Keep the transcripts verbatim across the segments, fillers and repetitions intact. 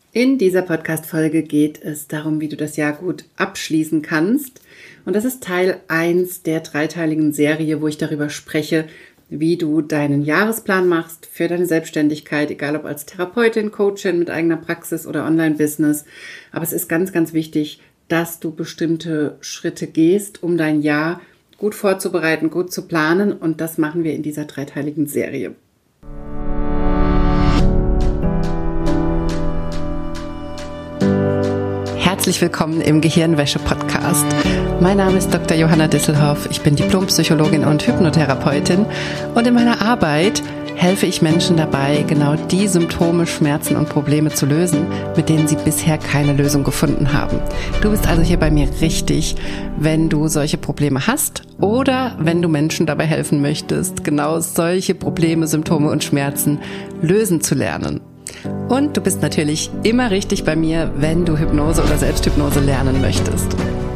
In dieser Podcast-Folge geht es darum, wie du das Jahr gut abschließen kannst. Und das ist Teil eins der dreiteiligen Serie, wo ich darüber spreche, wie du deinen Jahresplan machst für deine Selbstständigkeit, egal ob als Therapeutin, Coachin mit eigener Praxis oder Online-Business. Aber es ist ganz, ganz wichtig, dass du bestimmte Schritte gehst, um dein Jahr gut vorzubereiten, gut zu planen. Und das machen wir in dieser dreiteiligen Serie. Herzlich willkommen im Gehirnwäsche-Podcast. Mein Name ist Doktor Johanna Disselhoff. Ich bin Diplompsychologin und Hypnotherapeutin. Und in meiner Arbeit helfe ich Menschen dabei, genau die Symptome, Schmerzen und Probleme zu lösen, mit denen sie bisher keine Lösung gefunden haben. Du bist also hier bei mir richtig, wenn du solche Probleme hast oder wenn du Menschen dabei helfen möchtest, genau solche Probleme, Symptome und Schmerzen lösen zu lernen. Und du bist natürlich immer richtig bei mir, wenn du Hypnose oder Selbsthypnose lernen möchtest.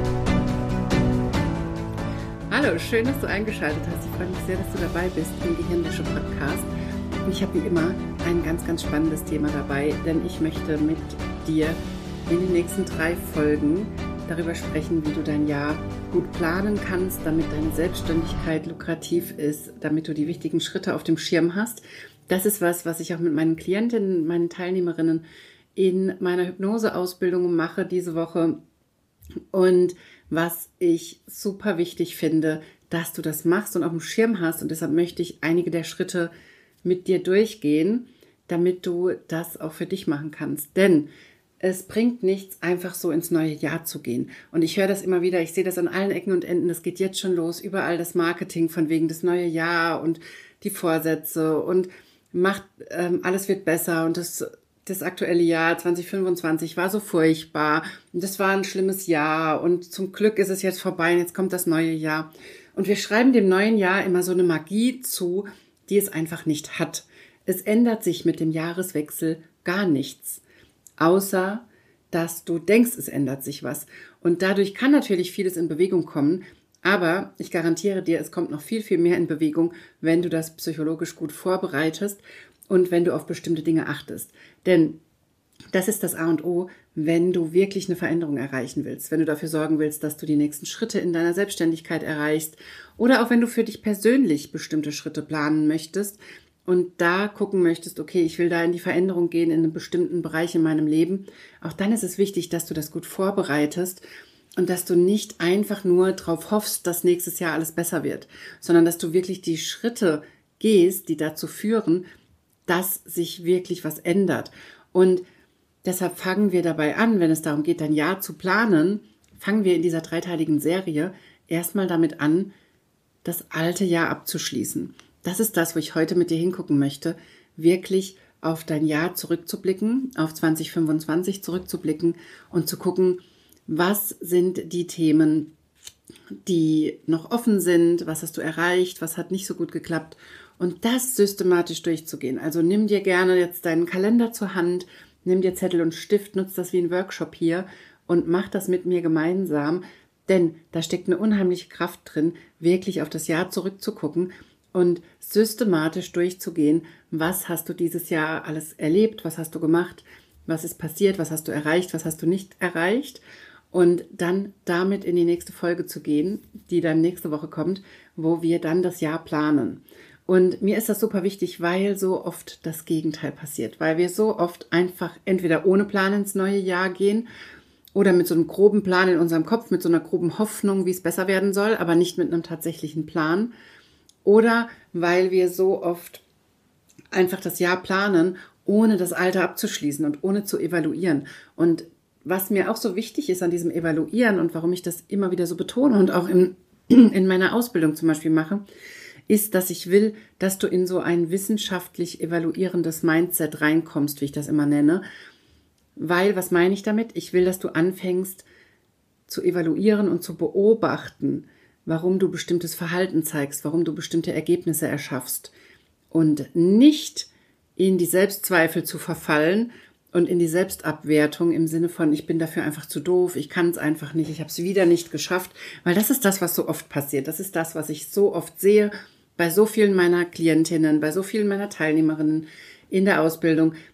Hallo, schön, dass du eingeschaltet hast. Ich freue mich sehr, dass du dabei bist im Gehirnwäsche-Podcast. Und ich habe wie immer ein ganz, ganz spannendes Thema dabei, denn ich möchte mit dir in den nächsten drei Folgen darüber sprechen, wie du dein Jahr gut planen kannst, damit deine Selbstständigkeit lukrativ ist, damit du die wichtigen Schritte auf dem Schirm hast. Das ist was, was ich auch mit meinen Klientinnen, meinen Teilnehmerinnen in meiner Hypnoseausbildung mache diese Woche und was ich super wichtig finde, dass du das machst und auf dem Schirm hast, und deshalb möchte ich einige der Schritte mit dir durchgehen, damit du das auch für dich machen kannst. Denn es bringt nichts, einfach so ins neue Jahr zu gehen. Und ich höre das immer wieder, ich sehe das an allen Ecken und Enden, das geht jetzt schon los, überall das Marketing von wegen das neue Jahr und die Vorsätze und macht, ähm, alles wird besser und das, das aktuelle Jahr zwanzig fünfundzwanzig war so furchtbar und das war ein schlimmes Jahr und zum Glück ist es jetzt vorbei und jetzt kommt das neue Jahr. Und wir schreiben dem neuen Jahr immer so eine Magie zu, die es einfach nicht hat. Es ändert sich mit dem Jahreswechsel gar nichts, außer dass du denkst, es ändert sich was. Und dadurch kann natürlich vieles in Bewegung kommen, aber ich garantiere dir, es kommt noch viel, viel mehr in Bewegung, wenn du das psychologisch gut vorbereitest und wenn du auf bestimmte Dinge achtest. Denn das ist das A und O, wenn du wirklich eine Veränderung erreichen willst, wenn du dafür sorgen willst, dass du die nächsten Schritte in deiner Selbstständigkeit erreichst oder auch wenn du für dich persönlich bestimmte Schritte planen möchtest und da gucken möchtest, okay, ich will da in die Veränderung gehen in einem bestimmten Bereich in meinem Leben. Auch dann ist es wichtig, dass du das gut vorbereitest und dass du nicht einfach nur drauf hoffst, dass nächstes Jahr alles besser wird, sondern dass du wirklich die Schritte gehst, die dazu führen, dass sich wirklich was ändert. Und deshalb fangen wir dabei an, wenn es darum geht, dein Jahr zu planen, fangen wir in dieser dreiteiligen Serie erstmal damit an, das alte Jahr abzuschließen. Das ist das, wo ich heute mit dir hingucken möchte, wirklich auf dein Jahr zurückzublicken, auf zwanzig fünfundzwanzig zurückzublicken und zu gucken, was sind die Themen, die noch offen sind, was hast du erreicht, was hat nicht so gut geklappt und das systematisch durchzugehen. Also nimm dir gerne jetzt deinen Kalender zur Hand, nimm dir Zettel und Stift, nutz das wie ein Workshop hier und mach das mit mir gemeinsam, denn da steckt eine unheimliche Kraft drin, wirklich auf das Jahr zurückzugucken und systematisch durchzugehen, was hast du dieses Jahr alles erlebt, was hast du gemacht, was ist passiert, was hast du erreicht, was hast du nicht erreicht und dann damit in die nächste Folge zu gehen, die dann nächste Woche kommt, wo wir dann das Jahr planen. Und mir ist das super wichtig, weil so oft das Gegenteil passiert, weil wir so oft einfach entweder ohne Plan ins neue Jahr gehen oder mit so einem groben Plan in unserem Kopf, mit so einer groben Hoffnung, wie es besser werden soll, aber nicht mit einem tatsächlichen Plan. Oder weil wir so oft einfach das Jahr planen, ohne das Alte abzuschließen und ohne zu evaluieren. Und was mir auch so wichtig ist an diesem Evaluieren und warum ich das immer wieder so betone und auch in, in meiner Ausbildung zum Beispiel mache, ist, dass ich will, dass du in so ein wissenschaftlich evaluierendes Mindset reinkommst, wie ich das immer nenne. Weil, was meine ich damit? Ich will, dass du anfängst zu evaluieren und zu beobachten, warum du bestimmtes Verhalten zeigst, warum du bestimmte Ergebnisse erschaffst und nicht in die Selbstzweifel zu verfallen und in die Selbstabwertung im Sinne von, ich bin dafür einfach zu doof, ich kann es einfach nicht, ich habe es wieder nicht geschafft, weil das ist das, was so oft passiert. Das ist das, was ich so oft sehe bei so vielen meiner Klientinnen, bei so vielen meiner Teilnehmerinnen in der Ausbildung,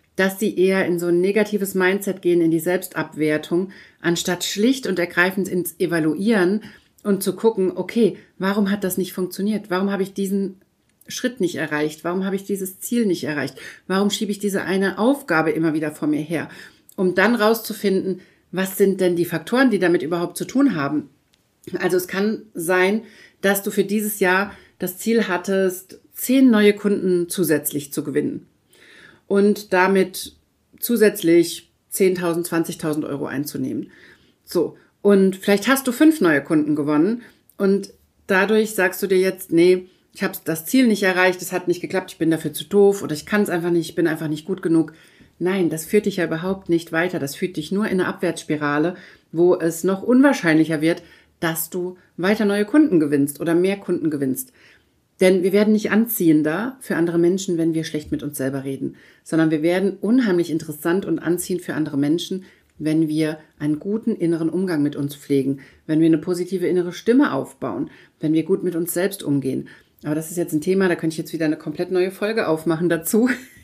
dass sie eher in so ein negatives Mindset gehen, in die Selbstabwertung, anstatt schlicht und ergreifend ins Evaluieren und zu gucken, okay, warum hat das nicht funktioniert? Warum habe ich diesen Schritt nicht erreicht? Warum habe ich dieses Ziel nicht erreicht? Warum schiebe ich diese eine Aufgabe immer wieder vor mir her? Um dann rauszufinden, was sind denn die Faktoren, die damit überhaupt zu tun haben? Also es kann sein, dass du für dieses Jahr das Ziel hattest, zehn neue Kunden zusätzlich zu gewinnen und damit zusätzlich zehntausend, zwanzigtausend Euro einzunehmen. So, und vielleicht hast du fünf neue Kunden gewonnen und dadurch sagst du dir jetzt, nee, ich habe das Ziel nicht erreicht, es hat nicht geklappt, ich bin dafür zu doof oder ich kann es einfach nicht, ich bin einfach nicht gut genug. Nein, das führt dich ja überhaupt nicht weiter. Das führt dich nur in eine Abwärtsspirale, wo es noch unwahrscheinlicher wird, dass du weiter neue Kunden gewinnst oder mehr Kunden gewinnst. Denn wir werden nicht anziehender für andere Menschen, wenn wir schlecht mit uns selber reden, sondern wir werden unheimlich interessant und anziehend für andere Menschen, wenn wir einen guten inneren Umgang mit uns pflegen, wenn wir eine positive innere Stimme aufbauen, wenn wir gut mit uns selbst umgehen. Aber das ist jetzt ein Thema, da könnte ich jetzt wieder eine komplett neue Folge aufmachen dazu,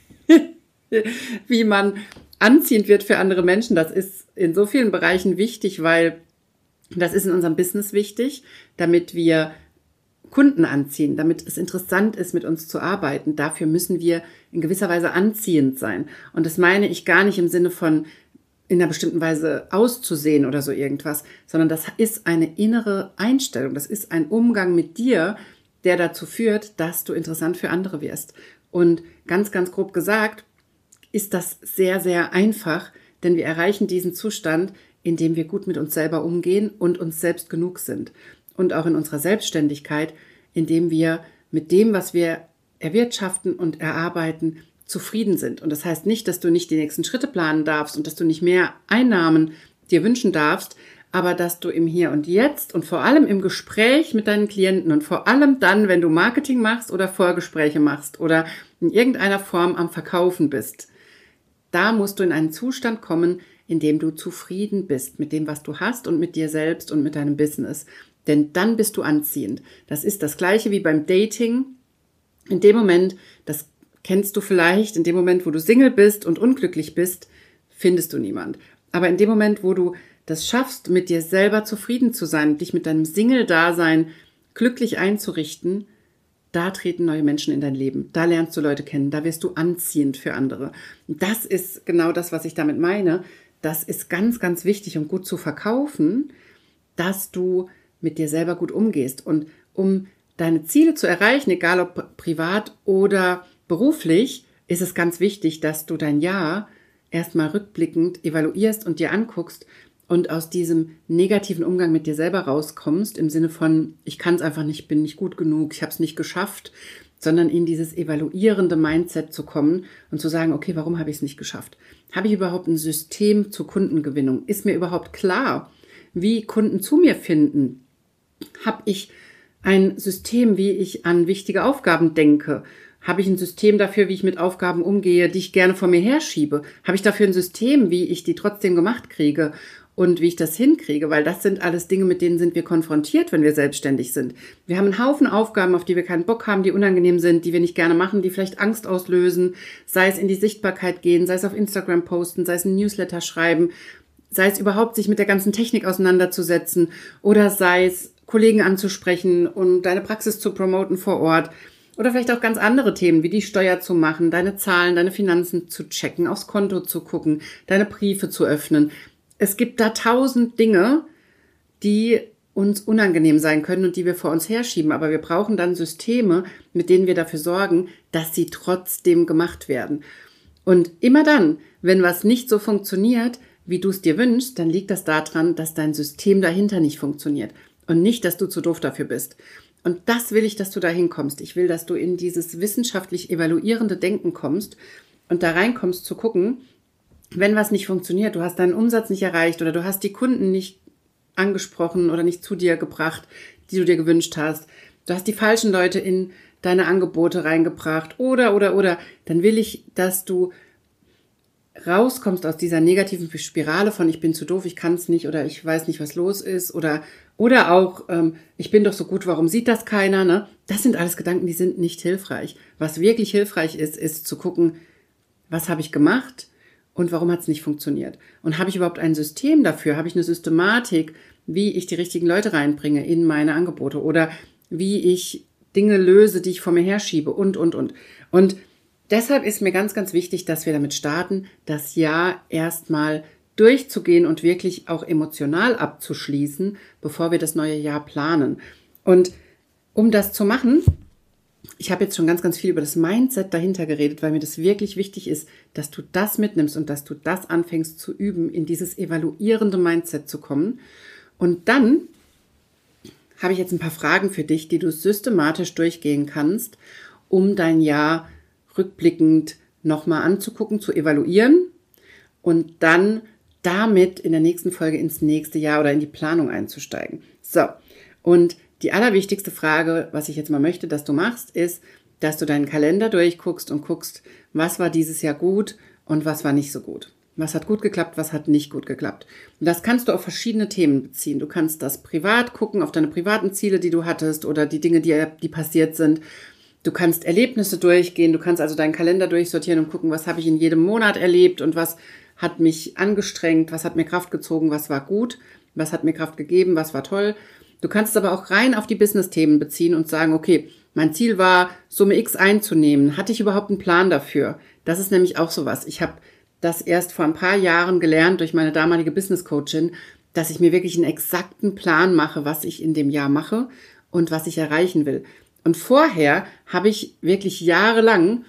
wie man anziehend wird für andere Menschen. Das ist in so vielen Bereichen wichtig, weil das ist in unserem Business wichtig, damit wir Kunden anziehen, damit es interessant ist, mit uns zu arbeiten. Dafür müssen wir in gewisser Weise anziehend sein. Und das meine ich gar nicht im Sinne von in einer bestimmten Weise auszusehen oder so irgendwas, sondern das ist eine innere Einstellung. Das ist ein Umgang mit dir, der dazu führt, dass du interessant für andere wirst. Und ganz, ganz grob gesagt, ist das sehr, sehr einfach, denn wir erreichen diesen Zustand, indem wir gut mit uns selber umgehen und uns selbst genug sind. Und auch in unserer Selbstständigkeit, indem wir mit dem, was wir erwirtschaften und erarbeiten, zufrieden sind. Und das heißt nicht, dass du nicht die nächsten Schritte planen darfst und dass du nicht mehr Einnahmen dir wünschen darfst, aber dass du im Hier und Jetzt und vor allem im Gespräch mit deinen Klienten und vor allem dann, wenn du Marketing machst oder Vorgespräche machst oder in irgendeiner Form am Verkaufen bist, da musst du in einen Zustand kommen, in dem du zufrieden bist mit dem, was du hast und mit dir selbst und mit deinem Business. Denn dann bist du anziehend. Das ist das Gleiche wie beim Dating. In dem Moment, das kennst du vielleicht, in dem Moment, wo du Single bist und unglücklich bist, findest du niemand. Aber in dem Moment, wo du das schaffst, mit dir selber zufrieden zu sein, dich mit deinem Single-Dasein glücklich einzurichten, da treten neue Menschen in dein Leben. Da lernst du Leute kennen, da wirst du anziehend für andere. Und das ist genau das, was ich damit meine. Das ist ganz, ganz wichtig, um gut zu verkaufen, dass du mit dir selber gut umgehst. Und um deine Ziele zu erreichen, egal ob privat oder beruflich, ist es ganz wichtig, dass du dein Jahr erstmal rückblickend evaluierst und dir anguckst und aus diesem negativen Umgang mit dir selber rauskommst, im Sinne von, ich kann es einfach nicht, bin nicht gut genug, ich habe es nicht geschafft, sondern in dieses evaluierende Mindset zu kommen und zu sagen, okay, warum habe ich es nicht geschafft? Habe ich überhaupt ein System zur Kundengewinnung? Ist mir überhaupt klar, wie Kunden zu mir finden? Habe ich ein System, wie ich an wichtige Aufgaben denke? Habe ich ein System dafür, wie ich mit Aufgaben umgehe, die ich gerne vor mir herschiebe? Habe ich dafür ein System, wie ich die trotzdem gemacht kriege und wie ich das hinkriege? Weil das sind alles Dinge, mit denen sind wir konfrontiert, wenn wir selbstständig sind. Wir haben einen Haufen Aufgaben, auf die wir keinen Bock haben, die unangenehm sind, die wir nicht gerne machen, die vielleicht Angst auslösen, sei es in die Sichtbarkeit gehen, sei es auf Instagram posten, sei es ein Newsletter schreiben, sei es überhaupt sich mit der ganzen Technik auseinanderzusetzen oder sei es Kollegen anzusprechen und deine Praxis zu promoten vor Ort. Oder vielleicht auch ganz andere Themen, wie die Steuer zu machen, deine Zahlen, deine Finanzen zu checken, aufs Konto zu gucken, deine Briefe zu öffnen. Es gibt da tausend Dinge, die uns unangenehm sein können und die wir vor uns herschieben. Aber wir brauchen dann Systeme, mit denen wir dafür sorgen, dass sie trotzdem gemacht werden. Und immer dann, wenn was nicht so funktioniert, wie du es dir wünschst, dann liegt das daran, dass dein System dahinter nicht funktioniert. Und nicht, dass du zu doof dafür bist. Und das will ich, dass du da hinkommst. Ich will, dass du in dieses wissenschaftlich evaluierende Denken kommst und da reinkommst zu gucken, wenn was nicht funktioniert, du hast deinen Umsatz nicht erreicht oder du hast die Kunden nicht angesprochen oder nicht zu dir gebracht, die du dir gewünscht hast. Du hast die falschen Leute in deine Angebote reingebracht oder, oder, oder. Dann will ich, dass du rauskommst aus dieser negativen Spirale von ich bin zu doof, ich kann es nicht oder ich weiß nicht, was los ist oder oder auch ähm, ich bin doch so gut, warum sieht das keiner? Ne? Das sind alles Gedanken, die sind nicht hilfreich. Was wirklich hilfreich ist, ist zu gucken, was habe ich gemacht und warum hat es nicht funktioniert? Und habe ich überhaupt ein System dafür? Habe ich eine Systematik, wie ich die richtigen Leute reinbringe in meine Angebote oder wie ich Dinge löse, die ich vor mir herschiebe und, und, und. Und deshalb ist mir ganz, ganz wichtig, dass wir damit starten, das Jahr erstmal durchzugehen und wirklich auch emotional abzuschließen, bevor wir das neue Jahr planen. Und um das zu machen, ich habe jetzt schon ganz, ganz viel über das Mindset dahinter geredet, weil mir das wirklich wichtig ist, dass du das mitnimmst und dass du das anfängst zu üben, in dieses evaluierende Mindset zu kommen. Und dann habe ich jetzt ein paar Fragen für dich, die du systematisch durchgehen kannst, um dein Jahr rückblickend nochmal anzugucken, zu evaluieren und dann damit in der nächsten Folge ins nächste Jahr oder in die Planung einzusteigen. So, und die allerwichtigste Frage, was ich jetzt mal möchte, dass du machst, ist, dass du deinen Kalender durchguckst und guckst, was war dieses Jahr gut und was war nicht so gut. Was hat gut geklappt, was hat nicht gut geklappt. Und das kannst du auf verschiedene Themen beziehen. Du kannst das privat gucken, auf deine privaten Ziele, die du hattest oder die Dinge, die, die passiert sind. Du kannst Erlebnisse durchgehen. Du kannst also deinen Kalender durchsortieren und gucken, was habe ich in jedem Monat erlebt und was hat mich angestrengt, was hat mir Kraft gezogen, was war gut, was hat mir Kraft gegeben, was war toll. Du kannst es aber auch rein auf die Business-Themen beziehen und sagen, okay, mein Ziel war, Summe X einzunehmen. Hatte ich überhaupt einen Plan dafür? Das ist nämlich auch sowas. Ich habe das erst vor ein paar Jahren gelernt durch meine damalige Business-Coachin, dass ich mir wirklich einen exakten Plan mache, was ich in dem Jahr mache und was ich erreichen will. Und vorher habe ich wirklich jahrelang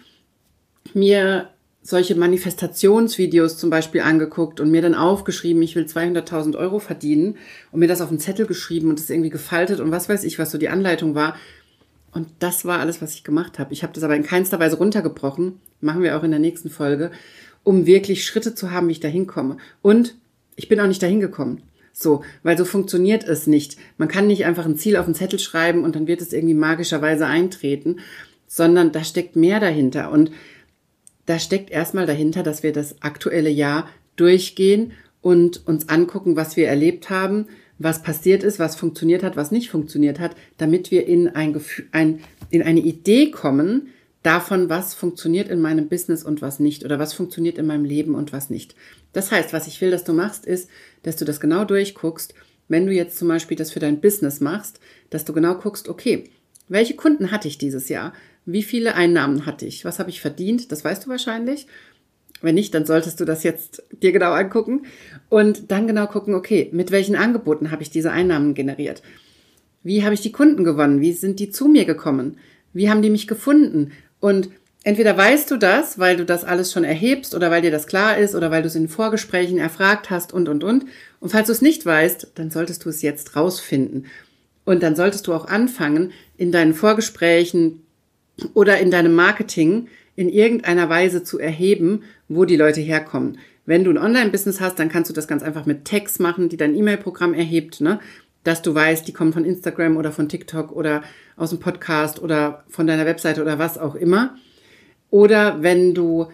mir solche Manifestationsvideos zum Beispiel angeguckt und mir dann aufgeschrieben, ich will zweihunderttausend Euro verdienen und mir das auf einen Zettel geschrieben und das irgendwie gefaltet und was weiß ich, was so die Anleitung war. Und das war alles, was ich gemacht habe. Ich habe das aber in keinster Weise runtergebrochen, machen wir auch in der nächsten Folge, um wirklich Schritte zu haben, wie ich da hinkomme. Und ich bin auch nicht dahin gekommen. So, weil so funktioniert es nicht. Man kann nicht einfach ein Ziel auf einen Zettel schreiben und dann wird es irgendwie magischerweise eintreten, sondern da steckt mehr dahinter. Und da steckt erstmal dahinter, dass wir das aktuelle Jahr durchgehen und uns angucken, was wir erlebt haben, was passiert ist, was funktioniert hat, was nicht funktioniert hat, damit wir in ein Gefühl, ein, in eine Idee kommen, davon, was funktioniert in meinem Business und was nicht oder was funktioniert in meinem Leben und was nicht. Das heißt, was ich will, dass du machst, ist, dass du das genau durchguckst, wenn du jetzt zum Beispiel das für dein Business machst, dass du genau guckst, okay, welche Kunden hatte ich dieses Jahr? Wie viele Einnahmen hatte ich? Was habe ich verdient? Das weißt du wahrscheinlich. Wenn nicht, dann solltest du das jetzt dir genau angucken und dann genau gucken, okay, mit welchen Angeboten habe ich diese Einnahmen generiert? Wie habe ich die Kunden gewonnen? Wie sind die zu mir gekommen? Wie haben die mich gefunden? Und entweder weißt du das, weil du das alles schon erhebst oder weil dir das klar ist oder weil du es in Vorgesprächen erfragt hast und, und, und. Und falls du es nicht weißt, dann solltest du es jetzt rausfinden. Und dann solltest du auch anfangen, in deinen Vorgesprächen oder in deinem Marketing in irgendeiner Weise zu erheben, wo die Leute herkommen. Wenn du ein Online-Business hast, dann kannst du das ganz einfach mit Tags machen, die dein E-Mail-Programm erhebt, ne? Dass du weißt, die kommen von Instagram oder von TikTok oder aus dem Podcast oder von deiner Webseite oder was auch immer. Oder wenn du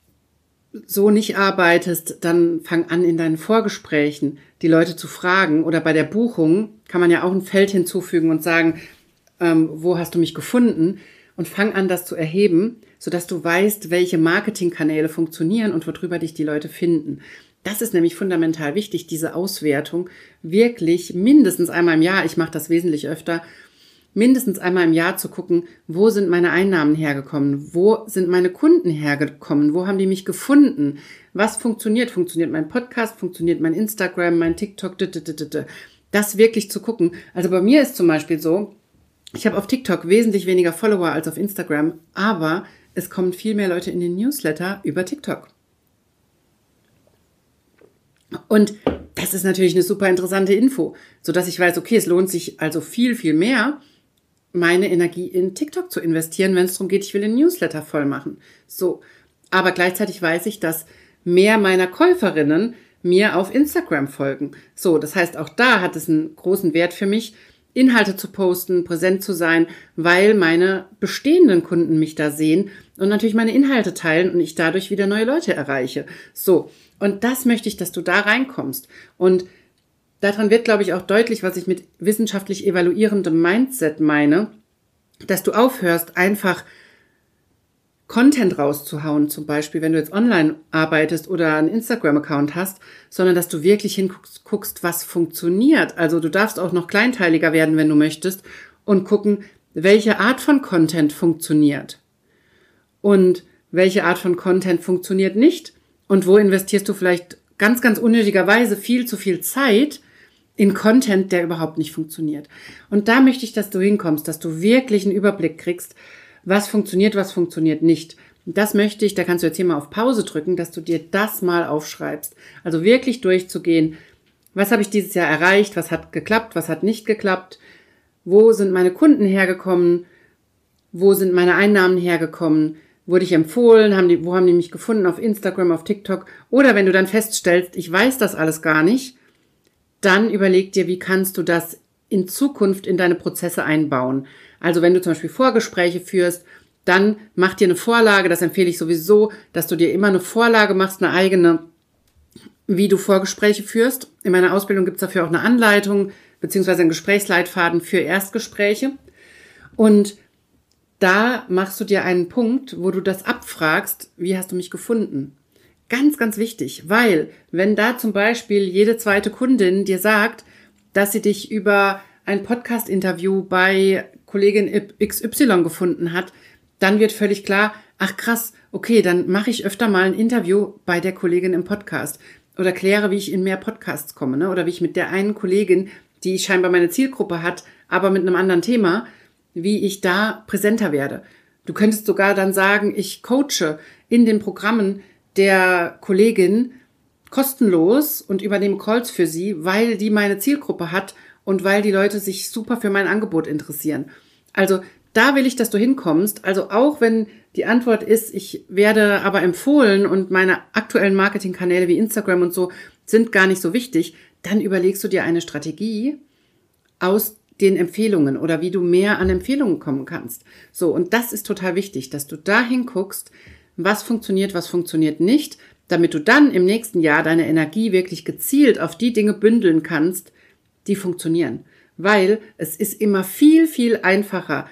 so nicht arbeitest, dann fang an, in deinen Vorgesprächen die Leute zu fragen oder bei der Buchung kann man ja auch ein Feld hinzufügen und sagen, ähm, wo hast du mich gefunden? Und fang an, das zu erheben, sodass du weißt, welche Marketingkanäle funktionieren und worüber dich die Leute finden. Das ist nämlich fundamental wichtig, diese Auswertung wirklich mindestens einmal im Jahr, ich mache das wesentlich öfter, mindestens einmal im Jahr zu gucken, wo sind meine Einnahmen hergekommen, wo sind meine Kunden hergekommen, wo haben die mich gefunden, was funktioniert, funktioniert mein Podcast, funktioniert mein Instagram, mein TikTok, das wirklich zu gucken. Also bei mir ist zum Beispiel so, ich habe auf TikTok wesentlich weniger Follower als auf Instagram, aber es kommen viel mehr Leute in den Newsletter über TikTok. Und das ist natürlich eine super interessante Info, sodass ich weiß, okay, es lohnt sich also viel, viel mehr, meine Energie in TikTok zu investieren, wenn es darum geht, ich will den Newsletter voll machen. So, aber gleichzeitig weiß ich, dass mehr meiner Käuferinnen mir auf Instagram folgen. So, das heißt, auch da hat es einen großen Wert für mich, Inhalte zu posten, präsent zu sein, weil meine bestehenden Kunden mich da sehen und natürlich meine Inhalte teilen und ich dadurch wieder neue Leute erreiche. So, und das möchte ich, dass du da reinkommst. Und daran wird, glaube ich, auch deutlich, was ich mit wissenschaftlich evaluierendem Mindset meine, dass du aufhörst, einfach Content rauszuhauen, zum Beispiel, wenn du jetzt online arbeitest oder einen Instagram-Account hast, sondern dass du wirklich hinguckst, guckst, was funktioniert. Also du darfst auch noch kleinteiliger werden, wenn du möchtest, und gucken, welche Art von Content funktioniert und welche Art von Content funktioniert nicht und wo investierst du vielleicht ganz, ganz unnötigerweise viel zu viel Zeit in Content, der überhaupt nicht funktioniert. Und da möchte ich, dass du hinkommst, dass du wirklich einen Überblick kriegst, was funktioniert, was funktioniert nicht. Und das möchte ich, da kannst du jetzt hier mal auf Pause drücken, dass du dir das mal aufschreibst. Also wirklich durchzugehen, was habe ich dieses Jahr erreicht, was hat geklappt, was hat nicht geklappt, wo sind meine Kunden hergekommen, wo sind meine Einnahmen hergekommen, wurde ich empfohlen, haben die, wo haben die mich gefunden, auf Instagram, auf TikTok. Oder wenn du dann feststellst, ich weiß das alles gar nicht, dann überleg dir, wie kannst du das in Zukunft in deine Prozesse einbauen. Also wenn du zum Beispiel Vorgespräche führst, dann mach dir eine Vorlage, das empfehle ich sowieso, dass du dir immer eine Vorlage machst, eine eigene, wie du Vorgespräche führst. In meiner Ausbildung gibt es dafür auch eine Anleitung, beziehungsweise einen Gesprächsleitfaden für Erstgespräche. Und da machst du dir einen Punkt, wo du das abfragst, wie hast du mich gefunden? Ganz, ganz wichtig, weil wenn da zum Beispiel jede zweite Kundin dir sagt, dass sie dich über ein Podcast-Interview bei Kollegin X Y gefunden hat, dann wird völlig klar, ach krass, okay, dann mache ich öfter mal ein Interview bei der Kollegin im Podcast oder kläre, wie ich in mehr Podcasts komme, ne? Oder wie ich mit der einen Kollegin, die scheinbar meine Zielgruppe hat, aber mit einem anderen Thema, wie ich da präsenter werde. Du könntest sogar dann sagen, ich coache in den Programmen der Kollegin kostenlos und übernehme Calls für sie, weil die meine Zielgruppe hat und weil die Leute sich super für mein Angebot interessieren. Also da will ich, dass du hinkommst. Also auch wenn die Antwort ist, ich werde aber empfohlen und meine aktuellen Marketingkanäle wie Instagram und so sind gar nicht so wichtig, dann überlegst du dir eine Strategie aus den Empfehlungen oder wie du mehr an Empfehlungen kommen kannst. So, und das ist total wichtig, dass du dahin guckst, was funktioniert, was funktioniert nicht, damit du dann im nächsten Jahr deine Energie wirklich gezielt auf die Dinge bündeln kannst, die funktionieren. Weil es ist immer viel, viel einfacher,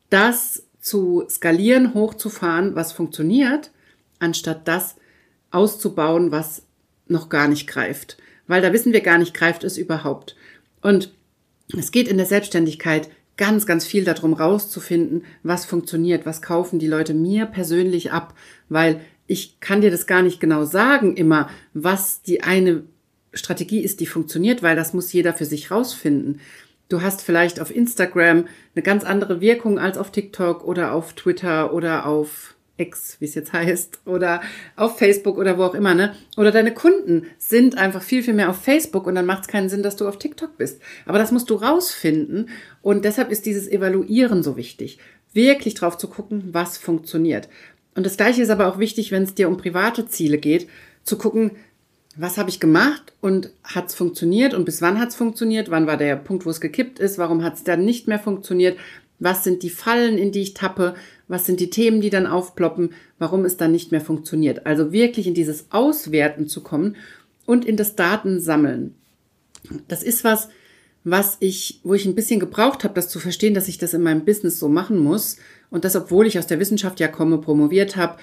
das zu skalieren, hochzufahren, was funktioniert, anstatt das auszubauen, was noch gar nicht greift. Weil da wissen wir gar nicht, greift es überhaupt. Und es geht in der Selbstständigkeit ganz, ganz viel darum, rauszufinden, was funktioniert, was kaufen die Leute mir persönlich ab, weil ich kann dir das gar nicht genau sagen immer, was die eine Strategie ist, die funktioniert, weil das muss jeder für sich rausfinden. Du hast vielleicht auf Instagram eine ganz andere Wirkung als auf TikTok oder auf Twitter oder auf X, wie es jetzt heißt, oder auf Facebook oder wo auch immer, ne? Oder deine Kunden sind einfach viel, viel mehr auf Facebook und dann macht es keinen Sinn, dass du auf TikTok bist. Aber das musst du rausfinden und deshalb ist dieses Evaluieren so wichtig. Wirklich drauf zu gucken, was funktioniert. Und das Gleiche ist aber auch wichtig, wenn es dir um private Ziele geht, zu gucken, was habe ich gemacht und hat es funktioniert und bis wann hat es funktioniert, wann war der Punkt, wo es gekippt ist, warum hat es dann nicht mehr funktioniert, was sind die Fallen, in die ich tappe, was sind die Themen, die dann aufploppen, warum es dann nicht mehr funktioniert. Also wirklich in dieses Auswerten zu kommen und in das Datensammeln. Das ist was, was ich, wo ich ein bisschen gebraucht habe, das zu verstehen, dass ich das in meinem Business so machen muss und das, obwohl ich aus der Wissenschaft ja komme, promoviert habe,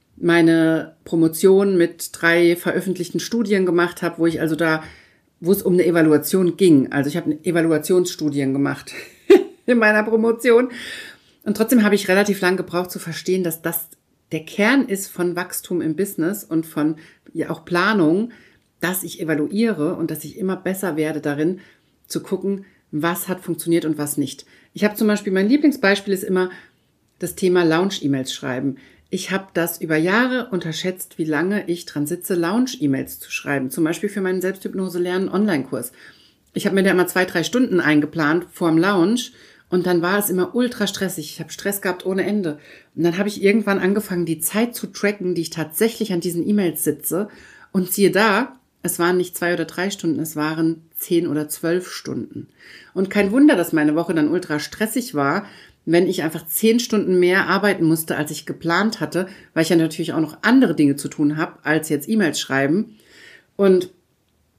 meine Promotion mit drei veröffentlichten Studien gemacht habe, wo ich also da, wo es um eine Evaluation ging. Also ich habe eine Evaluationsstudien gemacht in meiner Promotion. Und trotzdem habe ich relativ lang gebraucht zu verstehen, dass das der Kern ist von Wachstum im Business und von ja auch Planung, dass ich evaluiere und dass ich immer besser werde darin, zu gucken, was hat funktioniert und was nicht. Ich habe zum Beispiel, mein Lieblingsbeispiel ist immer das Thema Launch-E-Mails schreiben. Ich habe das über Jahre unterschätzt, wie lange ich dran sitze, Launch-E-Mails zu schreiben. Zum Beispiel für meinen Selbsthypnose-Lernen-Online-Kurs. Ich habe mir da immer zwei, drei Stunden eingeplant vor dem Launch und dann war es immer ultra stressig. Ich habe Stress gehabt ohne Ende. Und dann habe ich irgendwann angefangen, die Zeit zu tracken, die ich tatsächlich an diesen E-Mails sitze. Und siehe da, es waren nicht zwei oder drei Stunden, es waren zehn oder zwölf Stunden. Und kein Wunder, dass meine Woche dann ultra stressig war, wenn ich einfach zehn Stunden mehr arbeiten musste, als ich geplant hatte, weil ich ja natürlich auch noch andere Dinge zu tun habe, als jetzt E-Mails schreiben. Und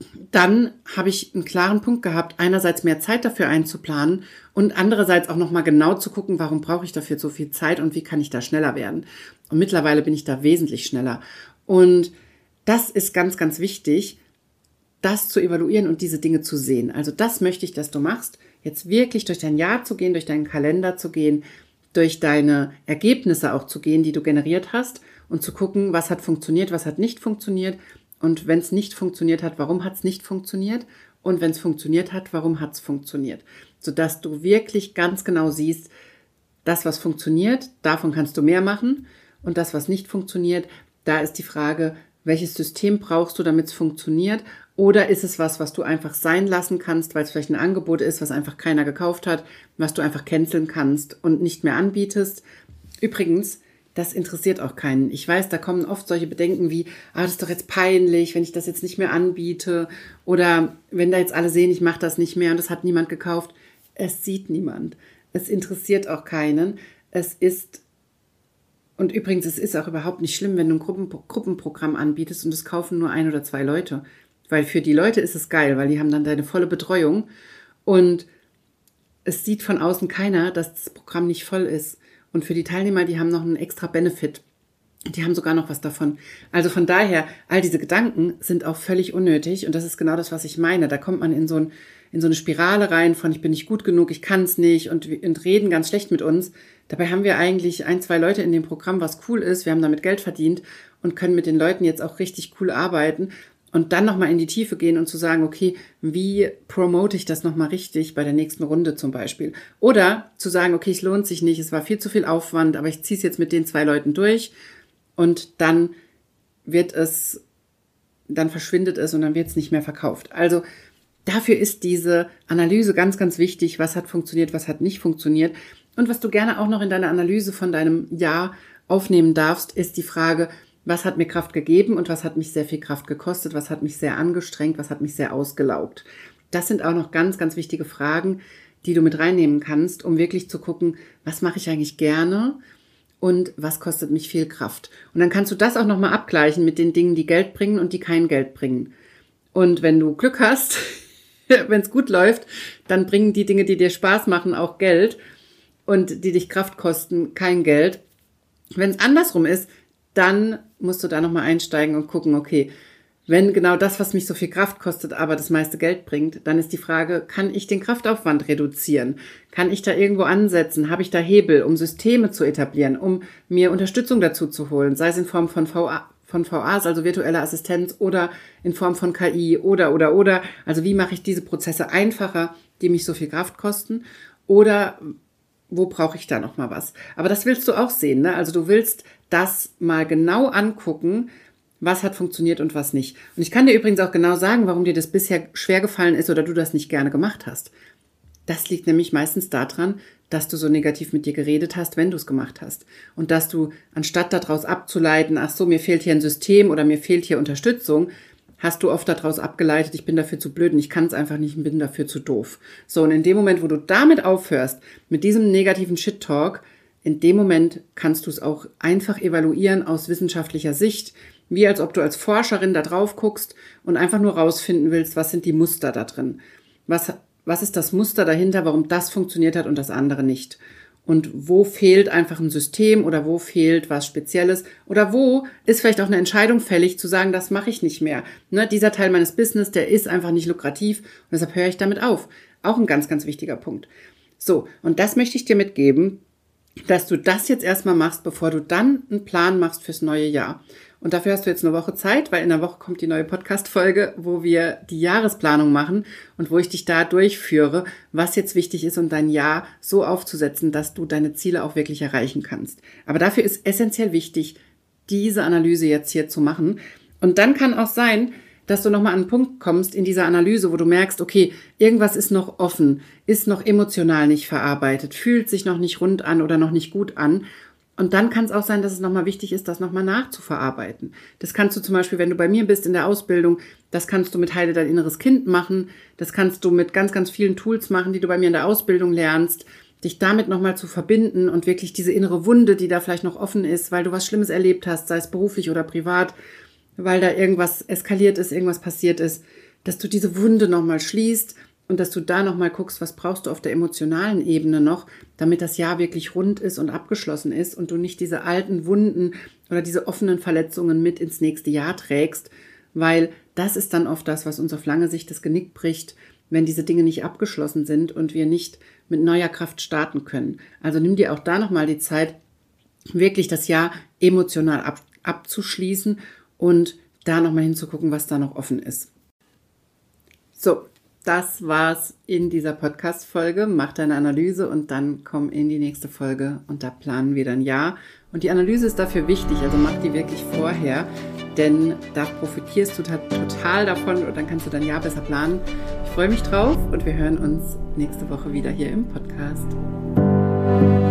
dann habe ich einen klaren Punkt gehabt, einerseits mehr Zeit dafür einzuplanen und andererseits auch nochmal genau zu gucken, warum brauche ich dafür so viel Zeit und wie kann ich da schneller werden. Und mittlerweile bin ich da wesentlich schneller. Und das ist ganz, ganz wichtig, das zu evaluieren und diese Dinge zu sehen. Also das möchte ich, dass du machst, jetzt wirklich durch dein Jahr zu gehen, durch deinen Kalender zu gehen, durch deine Ergebnisse auch zu gehen, die du generiert hast und zu gucken, was hat funktioniert, was hat nicht funktioniert. Und wenn es nicht funktioniert hat, warum hat es nicht funktioniert? Und wenn es funktioniert hat, warum hat es funktioniert? Sodass du wirklich ganz genau siehst, das, was funktioniert, davon kannst du mehr machen. Und das, was nicht funktioniert, da ist die Frage, welches System brauchst du, damit es funktioniert? Oder ist es was, was du einfach sein lassen kannst, weil es vielleicht ein Angebot ist, was einfach keiner gekauft hat, was du einfach canceln kannst und nicht mehr anbietest? Übrigens, das interessiert auch keinen. Ich weiß, da kommen oft solche Bedenken wie, ah, das ist doch jetzt peinlich, wenn ich das jetzt nicht mehr anbiete. Oder wenn da jetzt alle sehen, ich mache das nicht mehr und das hat niemand gekauft. Es sieht niemand. Es interessiert auch keinen. Es ist, und übrigens, es ist auch überhaupt nicht schlimm, wenn du ein Gruppen, Gruppenprogramm anbietest und es kaufen nur ein oder zwei Leute. Weil für die Leute ist es geil, weil die haben dann deine volle Betreuung. Und es sieht von außen keiner, dass das Programm nicht voll ist. Und für die Teilnehmer, die haben noch einen extra Benefit. Die haben sogar noch was davon. Also von daher, all diese Gedanken sind auch völlig unnötig. Und das ist genau das, was ich meine. Da kommt man in so, ein, in so eine Spirale rein von, ich bin nicht gut genug, ich kann es nicht und, und reden ganz schlecht mit uns. Dabei haben wir eigentlich ein, zwei Leute in dem Programm, was cool ist. Wir haben damit Geld verdient und können mit den Leuten jetzt auch richtig cool arbeiten. Und dann nochmal in die Tiefe gehen und zu sagen, okay, wie promote ich das nochmal richtig bei der nächsten Runde zum Beispiel? Oder zu sagen, okay, es lohnt sich nicht, es war viel zu viel Aufwand, aber ich ziehe es jetzt mit den zwei Leuten durch und dann wird es, dann verschwindet es und dann wird es nicht mehr verkauft. Also dafür ist diese Analyse ganz, ganz wichtig. Was hat funktioniert, was hat nicht funktioniert? Und was du gerne auch noch in deiner Analyse von deinem Jahr aufnehmen darfst, ist die Frage, was hat mir Kraft gegeben und was hat mich sehr viel Kraft gekostet, was hat mich sehr angestrengt, was hat mich sehr ausgelaugt. Das sind auch noch ganz, ganz wichtige Fragen, die du mit reinnehmen kannst, um wirklich zu gucken, was mache ich eigentlich gerne und was kostet mich viel Kraft. Und dann kannst du das auch nochmal abgleichen mit den Dingen, die Geld bringen und die kein Geld bringen. Und wenn du Glück hast, wenn es gut läuft, dann bringen die Dinge, die dir Spaß machen, auch Geld und die dich Kraft kosten, kein Geld. Wenn es andersrum ist, dann musst du da nochmal einsteigen und gucken, okay, wenn genau das, was mich so viel Kraft kostet, aber das meiste Geld bringt, dann ist die Frage, kann ich den Kraftaufwand reduzieren? Kann ich da irgendwo ansetzen? Habe ich da Hebel, um Systeme zu etablieren, um mir Unterstützung dazu zu holen, sei es in Form von V A, von V As, also virtuelle Assistenz oder in Form von K I oder, oder, oder. Also wie mache ich diese Prozesse einfacher, die mich so viel Kraft kosten? Oder wo brauche ich da noch mal was? Aber das willst du auch sehen, ne? Also du willst das mal genau angucken, was hat funktioniert und was nicht. Und ich kann dir übrigens auch genau sagen, warum dir das bisher schwer gefallen ist oder du das nicht gerne gemacht hast. Das liegt nämlich meistens daran, dass du so negativ mit dir geredet hast, wenn du es gemacht hast. Und dass du, anstatt daraus abzuleiten, ach so, mir fehlt hier ein System oder mir fehlt hier Unterstützung, hast du oft daraus abgeleitet, ich bin dafür zu blöd und ich kann es einfach nicht und bin dafür zu doof. So, und in dem Moment, wo du damit aufhörst, mit diesem negativen Shit-Talk, in dem Moment kannst du es auch einfach evaluieren aus wissenschaftlicher Sicht, wie als ob du als Forscherin da drauf guckst und einfach nur rausfinden willst, was sind die Muster da drin? Was, was ist das Muster dahinter, warum das funktioniert hat und das andere nicht? Und wo fehlt einfach ein System oder wo fehlt was Spezielles? Oder wo ist vielleicht auch eine Entscheidung fällig, zu sagen, das mache ich nicht mehr. Ne, dieser Teil meines Business, der ist einfach nicht lukrativ und deshalb höre ich damit auf. Auch ein ganz, ganz wichtiger Punkt. So, und das möchte ich dir mitgeben, dass du das jetzt erstmal machst, bevor du dann einen Plan machst fürs neue Jahr. Und dafür hast du jetzt eine Woche Zeit, weil in der Woche kommt die neue Podcast-Folge, wo wir die Jahresplanung machen und wo ich dich da durchführe, was jetzt wichtig ist, um dein Jahr so aufzusetzen, dass du deine Ziele auch wirklich erreichen kannst. Aber dafür ist essentiell wichtig, diese Analyse jetzt hier zu machen. Und dann kann auch sein, dass du nochmal an einen Punkt kommst in dieser Analyse, wo du merkst, okay, irgendwas ist noch offen, ist noch emotional nicht verarbeitet, fühlt sich noch nicht rund an oder noch nicht gut an. Und dann kann es auch sein, dass es nochmal wichtig ist, das nochmal nachzuverarbeiten. Das kannst du zum Beispiel, wenn du bei mir bist in der Ausbildung, das kannst du mit Heile dein inneres Kind machen, das kannst du mit ganz, ganz vielen Tools machen, die du bei mir in der Ausbildung lernst, dich damit nochmal zu verbinden und wirklich diese innere Wunde, die da vielleicht noch offen ist, weil du was Schlimmes erlebt hast, sei es beruflich oder privat, weil da irgendwas eskaliert ist, irgendwas passiert ist, dass du diese Wunde nochmal schließt und dass du da nochmal guckst, was brauchst du auf der emotionalen Ebene noch, damit das Jahr wirklich rund ist und abgeschlossen ist und du nicht diese alten Wunden oder diese offenen Verletzungen mit ins nächste Jahr trägst, weil das ist dann oft das, was uns auf lange Sicht das Genick bricht, wenn diese Dinge nicht abgeschlossen sind und wir nicht mit neuer Kraft starten können. Also nimm dir auch da nochmal die Zeit, wirklich das Jahr emotional ab, abzuschließen und da nochmal hinzugucken, was da noch offen ist. So, das war's in dieser Podcast-Folge. Mach deine Analyse und dann komm in die nächste Folge und da planen wir dann Jahr. Und die Analyse ist dafür wichtig, also mach die wirklich vorher, denn da profitierst du total davon und dann kannst du dein Jahr besser planen. Ich freue mich drauf und wir hören uns nächste Woche wieder hier im Podcast.